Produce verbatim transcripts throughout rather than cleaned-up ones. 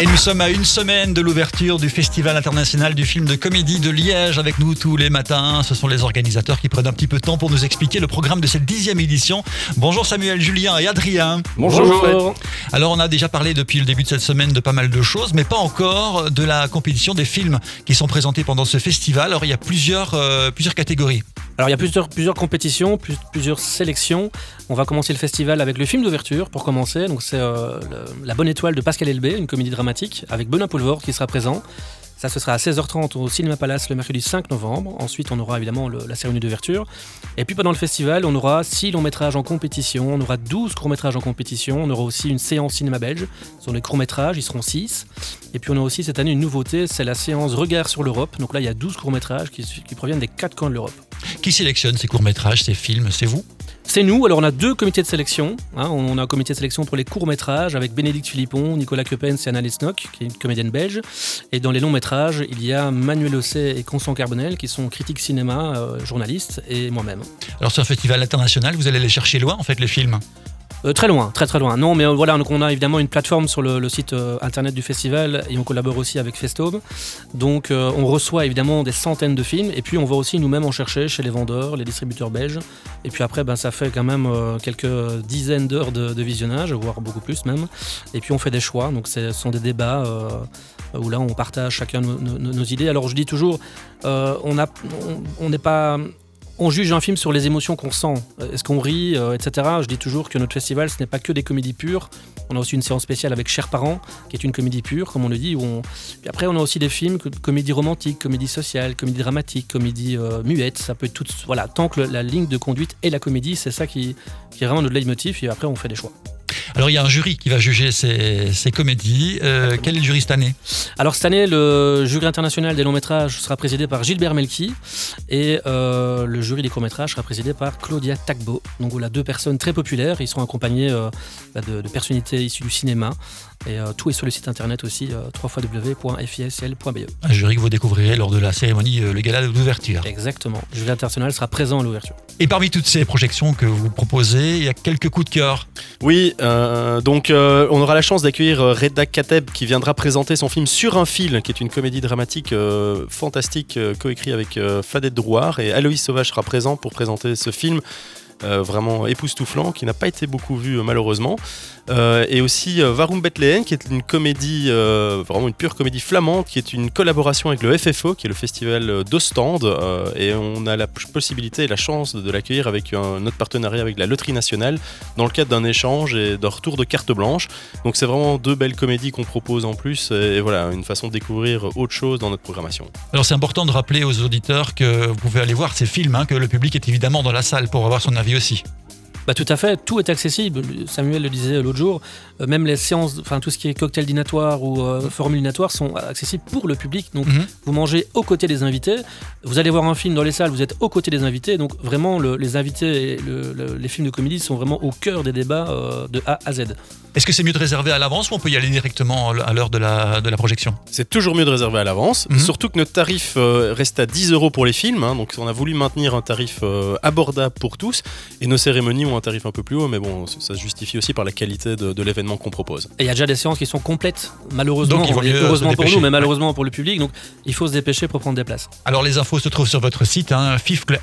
Et nous sommes à une semaine de l'ouverture du Festival international du film de comédie de Liège. Avec nous tous les matins, ce sont les organisateurs qui prennent un petit peu de temps pour nous expliquer le programme de cette dixième édition. Bonjour Samuel, Julien et Adrien. Bonjour. Bonjour. Alors on a déjà parlé depuis le début de cette semaine de pas mal de choses, mais pas encore de la compétition des films qui sont présentés pendant ce festival. Alors il y a plusieurs, euh, plusieurs catégories. Alors il y a plusieurs, plusieurs compétitions, plus, plusieurs sélections. On va commencer le festival avec le film d'ouverture pour commencer. Donc c'est euh, le, La Bonne Étoile de Pascal Elbé, une comédie dramatique avec Benoît Poelvoorde qui sera présent. Ça, ce sera à seize heures trente au Cinéma Palace le mercredi cinq novembre. Ensuite, on aura évidemment le, la cérémonie d'ouverture. Et puis pendant le festival, on aura six longs métrages en compétition, on aura douze courts métrages en compétition, on aura aussi une séance cinéma belge sur les courts métrages, ils seront six. Et puis on a aussi cette année une nouveauté, c'est la séance Regard sur l'Europe. Donc là, il y a douze courts métrages qui, qui proviennent des quatre coins de l'Europe. Qui sélectionne ces courts métrages, ces films? C'est vous? C'est nous. Alors on a deux comités de sélection. Hein. On a un comité de sélection pour les courts-métrages avec Bénédicte Philippon, Nicolas Coppens et Annalise Nock, qui est une comédienne belge. Et dans les longs-métrages, il y a Manuel Osset et Constant Carbonel, qui sont critiques cinéma, euh, journalistes, et moi-même. Alors c'est un festival international, vous allez les chercher loin en fait les films? Euh, très loin, très très loin. Non, mais euh, voilà, donc on a évidemment une plateforme sur le, le site euh, internet du festival et on collabore aussi avec Festob. Donc euh, on reçoit évidemment des centaines de films et puis on va aussi nous-mêmes en chercher chez les vendeurs, les distributeurs belges. Et puis après, ben, ça fait quand même euh, quelques dizaines d'heures de, de visionnage, voire beaucoup plus même. Et puis on fait des choix, donc ce sont des débats euh, où là on partage chacun nos, nos, nos idées. Alors je dis toujours, euh, on a, on n'est pas... On juge un film sur les émotions qu'on sent. Est-ce qu'on rit, euh, et cetera. Je dis toujours que notre festival, ce n'est pas que des comédies pures. On a aussi une séance spéciale avec Chers parents, qui est une comédie pure, comme on le dit. Où on... Puis après, on a aussi des films, comédie romantique, comédie sociale, comédie dramatique, comédie euh, muette. Ça peut être tout. Voilà, tant que le, la ligne de conduite est la comédie, c'est ça qui, qui est vraiment notre leitmotiv. Et après, on fait des choix. Alors il y a un jury qui va juger ces, ces comédies. Euh, quel est le jury cette année? Alors cette année, le jury international des longs métrages sera présidé par Gilbert Melki et euh, le jury des courts métrages sera présidé par Claudia Tagbo. Donc voilà, deux personnes très populaires. Ils seront accompagnés euh, de, de personnalités issues du cinéma. Et euh, tout est sur le site internet aussi, euh, w w w point f i s l point b e. Un jury que vous découvrirez lors de la cérémonie, euh, le gala d'ouverture. Exactement. Le jury international sera présent à l'ouverture. Et parmi toutes ces projections que vous proposez, il y a quelques coups de cœur. Oui, euh, donc euh, on aura la chance d'accueillir Reda Kateb qui viendra présenter son film Sur un fil, qui est une comédie dramatique euh, fantastique, euh, coécrit avec euh, Fadette Drouard. Et Aloïs Sauvage sera présent pour présenter ce film. Euh, vraiment époustouflant, qui n'a pas été beaucoup vu euh, malheureusement. Euh, et aussi euh, Warum Bethléem, qui est une comédie, euh, vraiment une pure comédie flamande, qui est une collaboration avec le F F O, qui est le festival d'Ostende. Euh, et on a la possibilité et la chance de l'accueillir avec un, notre partenariat avec la Loterie Nationale, dans le cadre d'un échange et d'un retour de carte blanche. Donc c'est vraiment deux belles comédies qu'on propose en plus. Et, et voilà, une façon de découvrir autre chose dans notre programmation. Alors c'est important de rappeler aux auditeurs que vous pouvez aller voir ces films, hein, que le public est évidemment dans la salle pour avoir son avis aussi. Bah, tout à fait, tout est accessible. Samuel le disait l'autre jour, euh, même les séances, enfin tout ce qui est cocktail dînatoire ou euh, forum dînatoire sont accessibles pour le public. Donc mm-hmm. vous mangez aux côtés des invités, vous allez voir un film dans les salles, vous êtes aux côtés des invités. Donc vraiment, le, les invités et le, le, les films de comédie sont vraiment au cœur des débats euh, de A à Z. Est-ce que c'est mieux de réserver à l'avance ou on peut y aller directement à l'heure de la, de la projection? C'est toujours mieux de réserver à l'avance, mm-hmm. surtout que notre tarif euh, reste à dix euros pour les films. Hein, donc on a voulu maintenir un tarif euh, abordable pour tous et nos cérémonies ont un tarif un peu plus haut, mais bon, ça se justifie aussi par la qualité de, de l'événement qu'on propose. Et il y a déjà des séances qui sont complètes, malheureusement, donc, il vaut mieux heureusement pour nous, mais malheureusement pour le public, donc il faut se dépêcher pour prendre des places. Alors les infos se trouvent sur votre site, hein, fifcl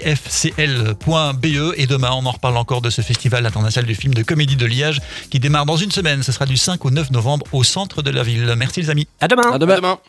point b e, et demain on en reparle encore de ce festival international du film de comédie de Liège qui démarre dans une semaine. Ce sera du cinq au neuf novembre au centre de la ville. Merci les amis. À demain. À demain. À demain.